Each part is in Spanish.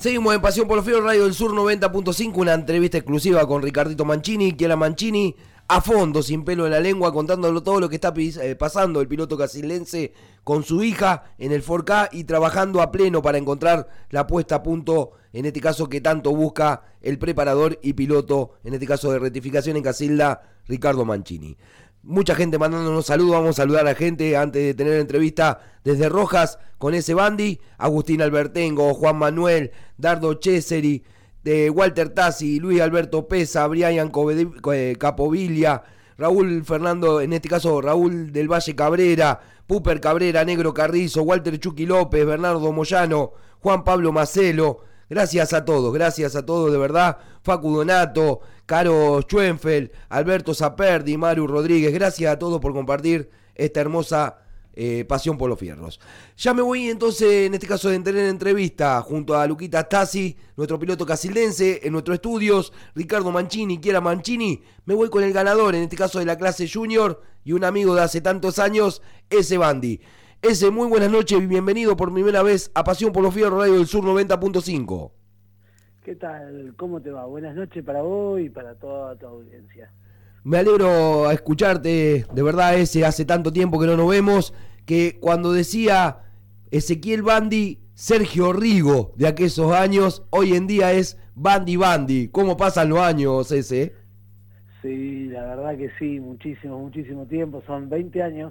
Seguimos en Pasión por los Fierros, Radio del Sur 90.5, una entrevista exclusiva con Ricardito Mancini, Chiara Mancini, a fondo, sin pelo en la lengua, contándolo todo lo que está pasando el piloto casildense con su hija en el 4K y trabajando a pleno para encontrar la puesta a punto, en este caso que tanto busca el preparador y piloto, en este caso de rectificación en Casilda, Ricardo Mancini. Mucha gente mandándonos saludos, vamos a saludar a la gente antes de tener la entrevista desde Rojas con ese Bandy, Agustín Albertengo, Juan Manuel, Dardo Cheseri, de Walter Tassi, Luis Alberto Pesa, Brian Capovilla, Raúl Fernando, en este caso Raúl del Valle Cabrera, Puper Cabrera, Negro Carrizo, Walter Chucky López, Bernardo Moyano, Juan Pablo Macelo. Gracias a todos de verdad. Facu Donato, Caro Schwenfeld, Alberto Zaperdi, Maru Rodríguez, gracias a todos por compartir esta hermosa pasión por los fierros. Ya me voy entonces, en este caso, de tener entrevista junto a Luquita Stasi, nuestro piloto casildense, en nuestros estudios, Ricardo Mancini, Chiara Mancini. Me voy con el ganador, en este caso de la clase junior, y un amigo de hace tantos años, ese Bandy. Ese, muy buenas noches y bienvenido por primera vez a Pasión por los Fierros, Radio del Sur 90.5. ¿Qué tal? ¿Cómo te va? Buenas noches para vos y para toda tu audiencia. Me alegro a escucharte, de verdad, hace tanto tiempo que no nos vemos, que cuando decía Ezequiel Bandy, Sergio Rigo de aquellos años, hoy en día es Bandy. ¿Cómo pasan los años ese? Sí, la verdad que sí, muchísimo tiempo, son 20 años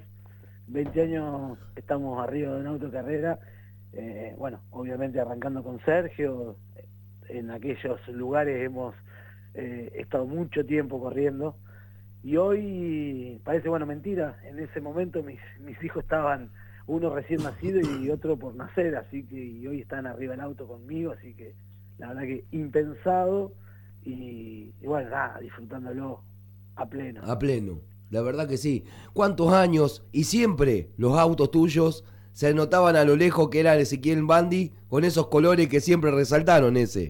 estamos arriba de una autocarrera, bueno, obviamente arrancando con Sergio, en aquellos lugares hemos estado mucho tiempo corriendo, y hoy parece, bueno, mentira, en ese momento mis hijos estaban, uno recién nacido y otro por nacer, así que y hoy están arriba del auto conmigo, así que la verdad que impensado, y bueno, nada, disfrutándolo a pleno. A pleno, la verdad que sí. ¿Cuántos años? Y siempre los autos tuyos se notaban a lo lejos que era Ezequiel Bandy, con esos colores que siempre resaltaron ese.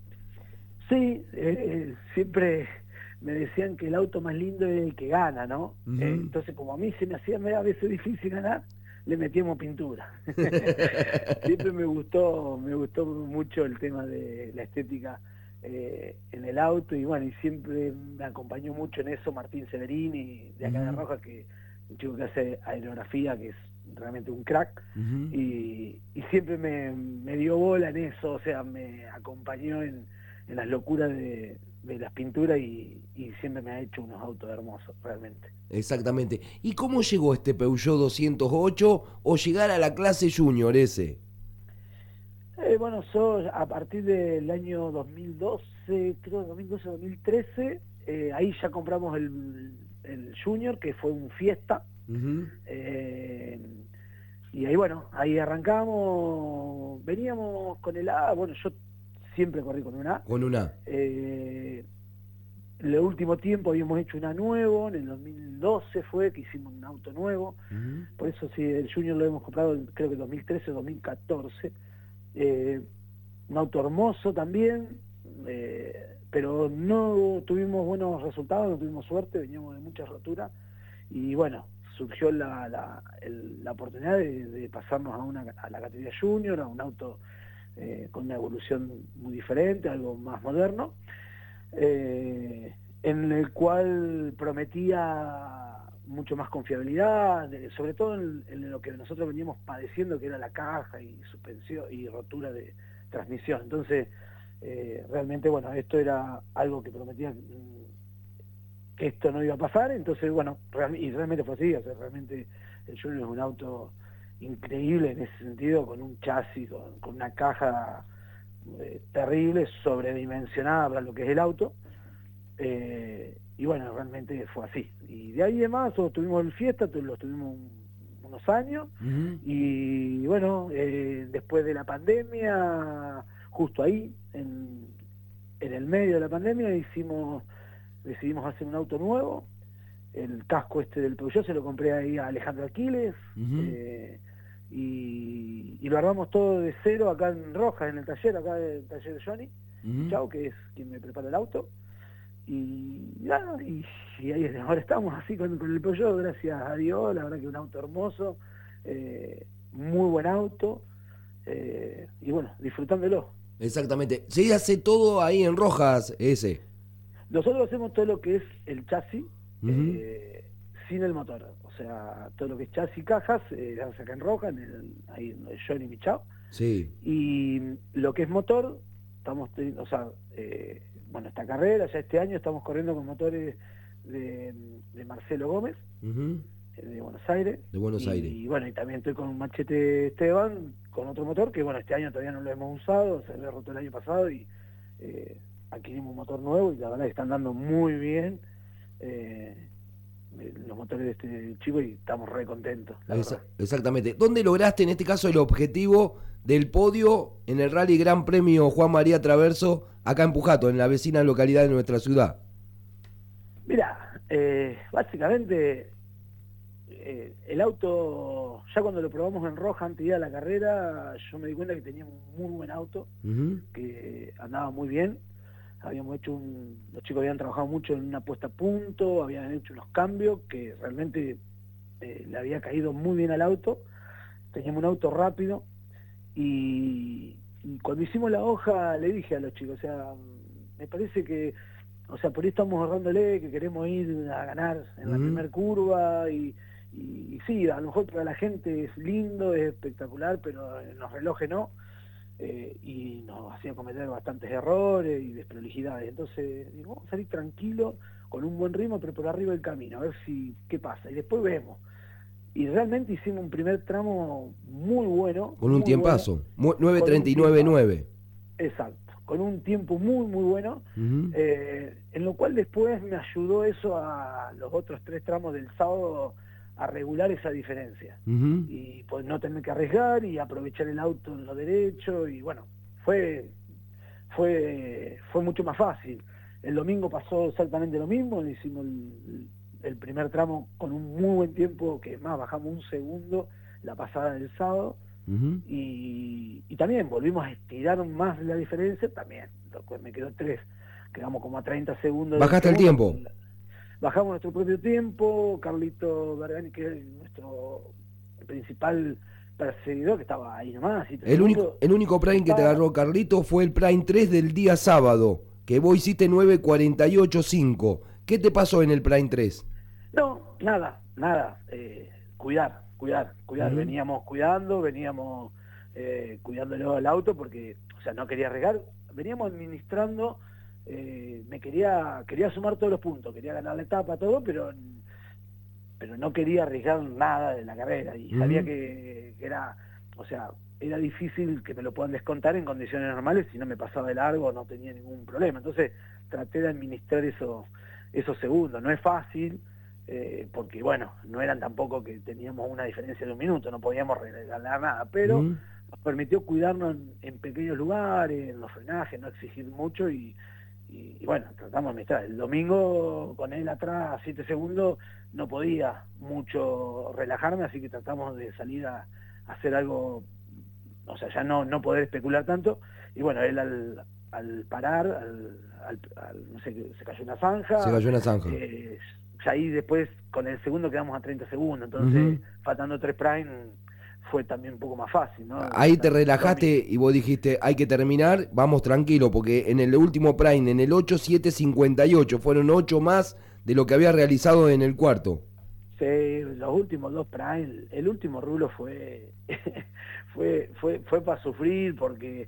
Sí, siempre me decían que el auto más lindo es el que gana, ¿no? Uh-huh. Entonces, como a mí se me hacía a veces difícil ganar, le metíamos pintura. Siempre me gustó mucho el tema de la estética en el auto, y bueno, y siempre me acompañó mucho en eso Martín Severini, de acá de Rojas, que un chico que hace aerografía, que es realmente un crack, y siempre me dio bola en eso, o sea, me acompañó en las locuras de las pinturas, y siempre me ha hecho unos autos hermosos, realmente. Exactamente. ¿Y cómo llegó este Peugeot 208 o llegar a la clase junior ese? Bueno, a partir del año 2012, creo 2012-2013, ahí ya compramos el Junior, que fue un Fiesta. Uh-huh. Y ahí, bueno, ahí arrancamos, veníamos con el A, bueno, yo siempre corrí con un A. Con un A. En el último tiempo habíamos hecho un A nuevo, en el 2012 fue que hicimos un auto nuevo, por eso sí, el Junior lo hemos comprado creo que 2013-2014, un auto hermoso también, pero no tuvimos buenos resultados, no tuvimos suerte, veníamos de muchas roturas, y bueno, surgió la oportunidad de pasarnos a la categoría Junior, a un auto con una evolución muy diferente, algo más moderno, en el cual prometía mucho más confiabilidad, sobre todo en lo que nosotros veníamos padeciendo, que era la caja y suspensión y rotura de transmisión. Entonces, realmente, bueno, esto era algo que prometía que esto no iba a pasar, entonces, bueno, y realmente fue así, o sea, realmente el Junior es un auto increíble en ese sentido, con un chasis, con una caja terrible, sobredimensionada para lo que es el auto, y bueno, realmente fue así. Y de ahí demás, tuvimos el Fiesta, los tuvimos unos años, y bueno, después de la pandemia, justo ahí, en el medio de la pandemia, decidimos hacer un auto nuevo. El casco del Peugeot se lo compré ahí a Alejandro Aquiles, y lo armamos todo de cero acá en Rojas, en el taller, acá del taller de Johnny Chau, que es quien me prepara el auto, y nada, y ahí ahora estamos así con el Peugeot, gracias a Dios, la verdad que un auto hermoso, muy buen auto, y bueno, disfrutándolo. Exactamente. Se hace todo ahí en Rojas, ese. Nosotros hacemos todo lo que es el chasis, Ujú. sin el motor. O sea, todo lo que es chasis y cajas, las saca en Rojas, ahí en Johnny Michao. Sí. Y lo que es motor, estamos teniendo, o sea, bueno, esta carrera, ya este año estamos corriendo con motores de, de Marcelo Gómez, Ujú. de Buenos Aires, De Buenos Aires. y bueno, y también estoy con un Machete Esteban, con otro motor, que bueno, este año todavía no lo hemos usado, se había roto el año pasado y eh, adquirimos un motor nuevo y la verdad que están dando muy bien eh, los motores de este chico y estamos re contentos, la verdad. Exactamente. ¿Dónde lograste en este caso el objetivo del podio en el Rally Gran Premio Juan María Traverso acá en Pujato, en la vecina localidad de nuestra ciudad? Mira, básicamente el auto, ya cuando lo probamos en Roja antes de ir a la carrera, yo me di cuenta que tenía un muy buen auto, Ujú. que andaba muy bien. Habíamos hecho los chicos habían trabajado mucho en una puesta a punto, habían hecho unos cambios que realmente le había caído muy bien al auto. Teníamos un auto rápido y cuando hicimos la hoja le dije a los chicos, o sea, me parece que, o sea, por ahí estamos ahorrándole, que queremos ir a ganar en la Ujú. primera curva y sí, a lo mejor para la gente es lindo, es espectacular, pero en los relojes no. Y nos hacía cometer bastantes errores y desprolijidades. Entonces, digo, vamos a salir tranquilo, con un buen ritmo, pero por arriba del camino, a ver si qué pasa. Y después vemos. Y realmente hicimos un primer tramo Con un muy bueno, tiempazo. con un 9:39.9. tiempazo. Exacto, con un tiempo muy bueno, Ujú. en lo cual después me ayudó eso a los otros 3 tramos del sábado a regular esa diferencia Ujú. y pues no tener que arriesgar y aprovechar el auto en lo derecho y bueno, fue fue mucho más fácil. El domingo pasó exactamente lo mismo, hicimos el primer tramo con un muy buen tiempo, que más bajamos un segundo la pasada del sábado, Ujú. y también volvimos a estirar más la diferencia, también, me quedó 3, quedamos como a 30 segundos del Bajaste el segundo, tiempo. bajamos nuestro propio tiempo, Carlito Bergani, que es nuestro principal perseguidor, que estaba ahí nomás, 7 segundos, El único se Prime que te para. agarró Carlito fue el Prime 3 del día sábado, que vos hiciste 9:48.5. ¿Qué te pasó en el Prime 3? No, nada. Cuidar. Ujú. Veníamos cuidando, veníamos cuidándolo al auto porque, o sea, no quería arriesgar. Veníamos administrando, quería sumar todos los puntos, quería ganar la etapa, todo, pero no quería arriesgar nada de la carrera. Y sabía Ujú. que era, o sea, era difícil que me lo puedan descontar en condiciones normales, si no me pasaba de largo no tenía ningún problema. Entonces traté de administrar esos segundos. No es fácil, porque bueno, no eran tampoco que teníamos una diferencia de un minuto, no podíamos regalar nada, pero Ujú. nos permitió cuidarnos en pequeños lugares, en los frenajes, no exigir mucho y bueno, tratamos de administrar. El domingo con él atrás a 7 segundos no podía mucho relajarme, así que tratamos de salir a hacer algo, o sea, ya no poder especular tanto, y bueno, él al parar, no sé, se cayó una Se zanja, cayó una zanja. ya ahí después con el segundo quedamos a 30 segundos, entonces Ujú. faltando 3 prime fue también un poco más fácil, ¿no? Ahí te El relajaste domingo. y vos dijiste, hay que terminar, vamos tranquilo, porque en el último Prime, en el 8:7.58, fueron 8 más de lo que había realizado en el cuarto. Sí, los últimos 2 prime, el último rulo fue fue para sufrir porque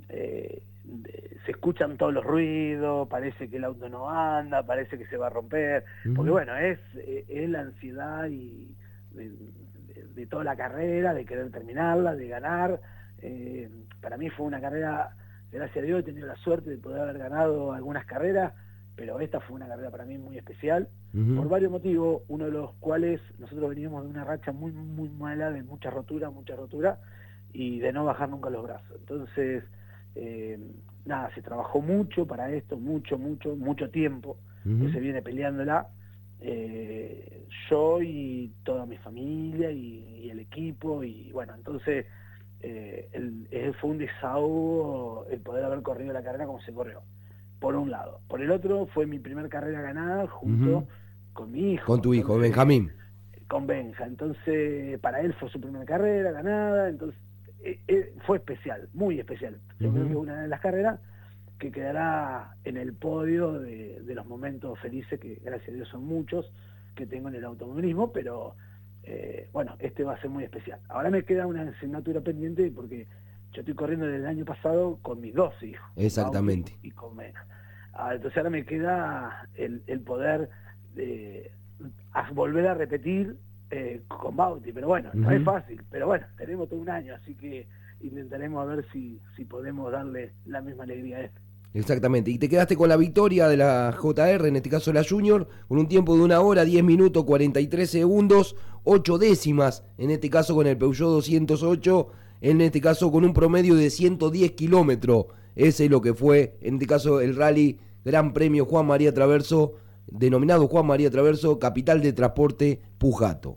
se escuchan todos los ruidos, parece que el auto no anda, parece que se va a romper, porque Ujú. bueno, es la ansiedad y de toda la carrera, de querer terminarla, de ganar. Para mí fue una carrera, gracias a Dios he tenido la suerte de poder haber ganado algunas carreras, pero esta fue una carrera para mí muy especial por Ujú. varios motivos, uno de los cuales nosotros veníamos de una racha muy mala, de mucha rotura, y de no bajar nunca los brazos. Entonces, eh, nada, se trabajó mucho para esto, mucho tiempo, pues Ujú. se viene peleándola, yo y toda mi familia y el equipo, y bueno, entonces fue un desahogo el poder haber corrido la carrera como se corrió por un lado. Por el otro, fue mi primer carrera ganada Ujú. junto con mi Con hijo, tu hijo, entonces, Benjamín. con Benja. Entonces, para él fue su primera carrera ganada, entonces fue especial, muy especial. Yo creo que es una de las carreras que quedará en el podio de los momentos felices, que gracias a Dios son muchos, que tengo en el automovilismo, pero bueno, este va a ser muy especial. Ahora me queda una asignatura pendiente porque yo estoy corriendo desde el año pasado con mis dos hijos. Exactamente. Y con Mena. Entonces ahora me queda el poder volver a repetir con Bauti, pero bueno, no es fácil, pero bueno, tenemos todo un año, así que intentaremos a ver si podemos darle la misma alegría a él. Exactamente, y te quedaste con la victoria de la JR, en este caso la Junior, con un tiempo de 1 hora, 10 minutos, 43 segundos, 8 décimas, en este caso con el Peugeot 208, en este caso con un promedio de 110 kilómetros. Ese es lo que fue, en este caso, el rally Gran Premio Juan María Traverso, denominado Juan María Traverso, capital de transporte Pujato.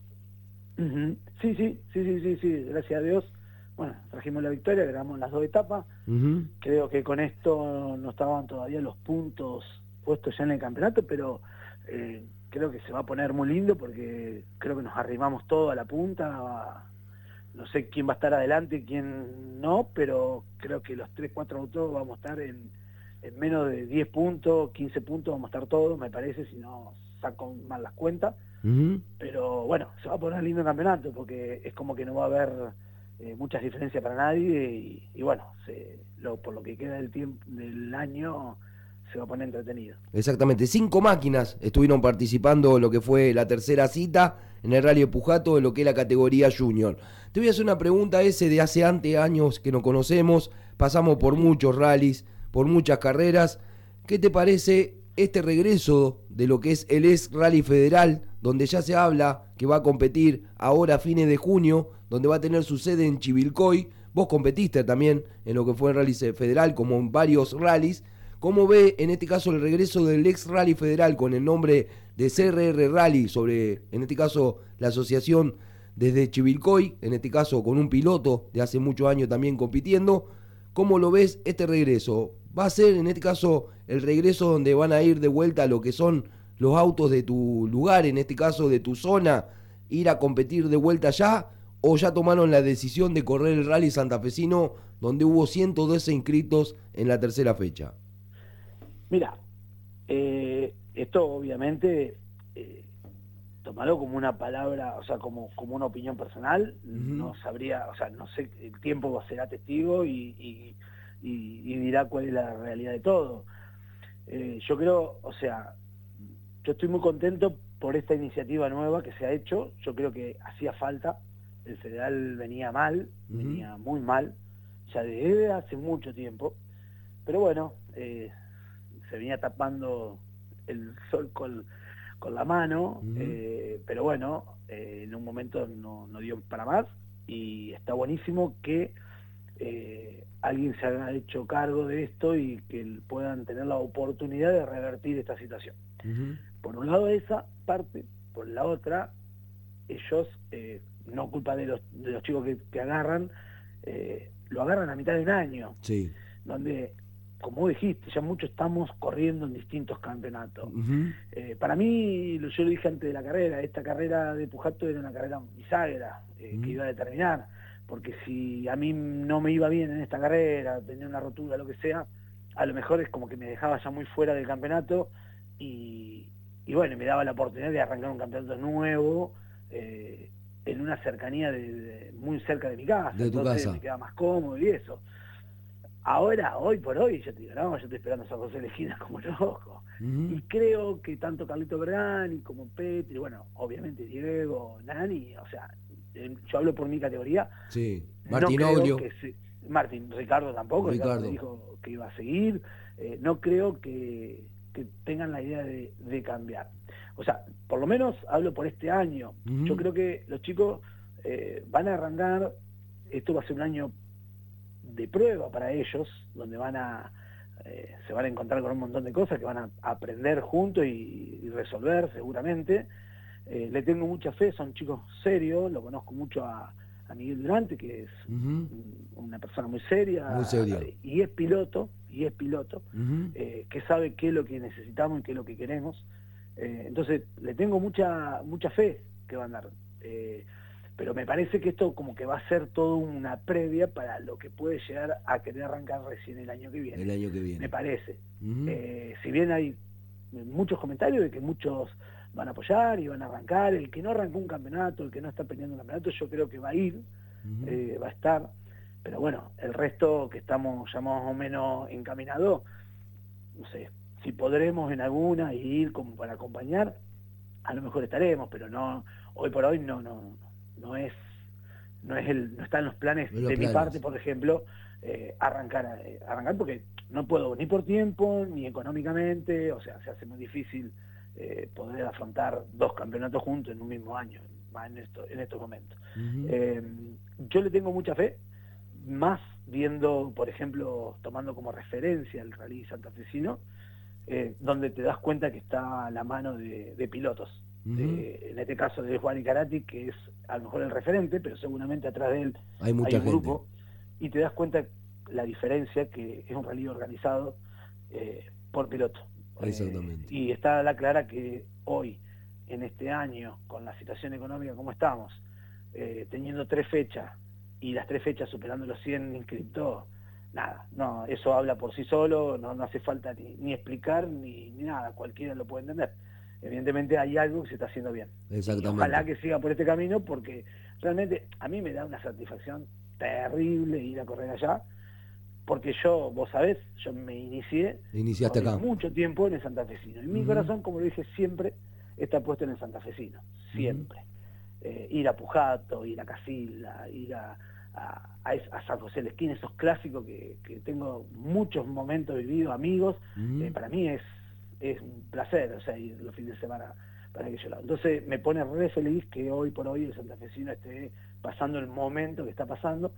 Sí, gracias a Dios. Bueno, trajimos la victoria, ganamos las 2 etapas. Creo que con esto no estaban todavía los puntos puestos ya en el campeonato, pero creo que se va a poner muy lindo porque creo que nos arrimamos todo a la punta. No sé quién va a estar adelante y quién no, pero creo que los 3-4 autos vamos a estar en menos de 10 puntos, 15 puntos, vamos a estar todos, me parece, si no saco mal las cuentas. Pero bueno, se va a poner lindo el campeonato porque es como que no va a haber muchas diferencias para nadie y bueno, por lo que queda del tiempo del año se va a poner entretenido. Exactamente, 5 máquinas estuvieron participando en lo que fue la tercera cita en el Rally de Pujato, en lo que es la categoría Junior. Te voy a hacer una pregunta de hace años que nos conocemos, pasamos por muchos rallies, por muchas carreras. ¿Qué te parece este regreso de lo que es el Rally Federal, donde ya se habla que va a competir ahora a fines de junio, donde va a tener su sede en Chivilcoy? Vos competiste también en lo que fue el Rally Federal, como en varios rallies. ¿Cómo ve en este caso el regreso del Rally Federal con el nombre de CRR Rally, sobre, en este caso, la asociación desde Chivilcoy, en este caso con un piloto de hace muchos años también compitiendo? ¿Cómo lo ves este regreso? ¿Va a ser en este caso el regreso donde van a ir de vuelta a lo que son los autos de tu lugar, en este caso de tu zona, ir a competir de vuelta allá? ¿O ya tomaron la decisión de correr el Rally Santafesino, donde hubo 112 inscritos en la tercera fecha? Mira, esto obviamente tomarlo como una palabra, o sea, como una opinión personal. No sabría, o sea, no sé, el tiempo será testigo y dirá cuál es la realidad de todo. Yo creo, o sea, yo estoy muy contento por esta iniciativa nueva que se ha hecho. Yo creo que hacía falta. El federal venía mal, venía muy mal, ya desde hace mucho tiempo, pero bueno, se venía tapando el sol con la mano, pero bueno, en un momento no dio para más y está buenísimo que alguien se haya hecho cargo de esto y que puedan tener la oportunidad de revertir esta situación. Por un lado esa parte, por la otra, ellos, no culpa de los chicos que agarran, lo agarran a mitad de un año, donde, como vos dijiste, ya mucho estamos corriendo en distintos campeonatos. Para mí, yo lo dije antes de la carrera, esta carrera de Pujato era una carrera bisagra, que iba a determinar, porque si a mí no me iba bien en esta carrera, tenía una rotura, lo que sea, a lo mejor es como que me dejaba ya muy fuera del campeonato y bueno, me daba la oportunidad de arrancar un campeonato nuevo, en una cercanía muy cerca de mi casa, entonces me quedaba más cómodo y eso. Ahora, hoy por hoy, yo te digo, no, yo estoy esperando a San José de Esquinas como loco. Y creo que tanto Carlito Bergani como Petri, bueno, obviamente Diego, Nani, o sea, yo hablo por mi categoría. Martín Oglio. Martín, Ricardo tampoco, Ricardo dijo que iba a seguir. No creo que tengan la idea de cambiar. O sea, por lo menos hablo por este año. Yo creo que los chicos van a arrancar, esto va a ser un año de prueba para ellos, donde se van a encontrar con un montón de cosas que van a aprender juntos y resolver seguramente. Le tengo mucha fe, son chicos serios, lo conozco mucho a Miguel Durante, que es una persona muy seria, y es piloto, que sabe qué es lo que necesitamos y qué es lo que queremos. Entonces le tengo mucha fe que van a dar. pero me parece que esto como que va a ser todo una previa para lo que puede llegar a querer arrancar recién el año que viene. El año que viene. Me parece. Ujú. Si bien hay muchos comentarios de que muchos van a apoyar y van a arrancar, el que no arrancó un campeonato, el que no está peleando un campeonato, yo creo que va a ir, va a estar, pero bueno, el resto que estamos ya más o menos encaminados, no sé, si podremos en alguna ir como para acompañar, a lo mejor estaremos, pero no, hoy por hoy no está en los planes En los de mi planes. parte, por ejemplo, arrancar porque no puedo ni por tiempo ni económicamente, o sea, se hace muy difícil poder afrontar 2 campeonatos juntos en un mismo año, más en estos momentos. Yo le tengo mucha fe, más viendo, por ejemplo, tomando como referencia el rally santafesino, donde te das cuenta que está a la mano de pilotos. En este caso de Juan Icarati, que es a lo mejor el referente, pero seguramente atrás de él hay un mucha gente. grupo, y te das cuenta la diferencia que es un rally organizado por piloto. Exactamente. Y está la clara que hoy, en este año, con la situación económica como estamos, teniendo 3 fechas, y las 3 fechas superando los 100 inscriptos, nada, no, eso habla por sí solo, no hace falta ni explicar ni nada, cualquiera lo puede entender. Evidentemente hay algo que se está haciendo bien. Exactamente. Y ojalá que siga por este camino, porque realmente a mí me da una satisfacción terrible ir a correr allá, porque vos sabés, yo me Iniciaste acá mucho tiempo en el santafesino. Y mi corazón, como lo dije siempre, está puesto en el santafesino, siempre. Ir a Pujato, ir a Casilda, ir a San José de la Esquina, esos clásicos que tengo muchos momentos vividos, amigos, para mí es un placer, o sea, ir los fines de semana para aquello lado. Entonces me pone re feliz que hoy por hoy el santafesino esté pasando el momento que está pasando,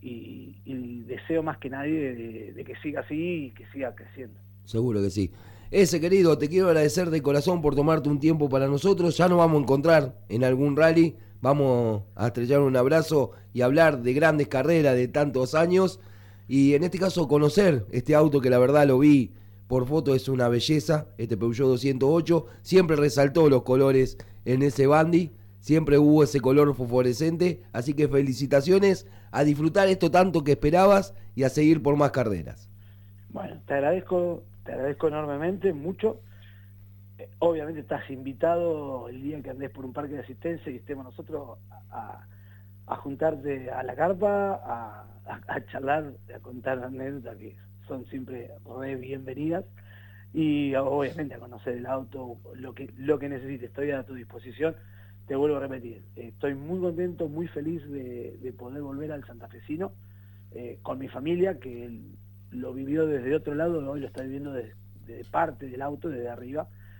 y deseo más que nadie de que siga así y que siga creciendo. Seguro que sí. Querido, te quiero agradecer de corazón por tomarte un tiempo para nosotros. Ya nos vamos a encontrar en algún rally. Vamos a estrellar un abrazo y hablar de grandes carreras de tantos años. Y en este caso conocer este auto que la verdad lo vi por foto, es una belleza. Este Peugeot 208. Siempre resaltó los colores en ese Bandy. Siempre hubo ese color fosforescente. Así que felicitaciones, a disfrutar esto tanto que esperabas y a seguir por más carreras. Bueno, te agradezco enormemente, mucho. Obviamente estás invitado el día que andes por un parque de asistencia y estemos nosotros a juntarte a la carpa, a charlar, a contar anécdotas que son siempre re bienvenidas, y obviamente a conocer el auto, lo que necesites. Estoy a tu disposición. Te vuelvo a repetir, estoy muy contento, muy feliz de poder volver al santafesino con mi familia, que lo vivió desde otro lado, hoy lo está viviendo de parte del auto, desde arriba,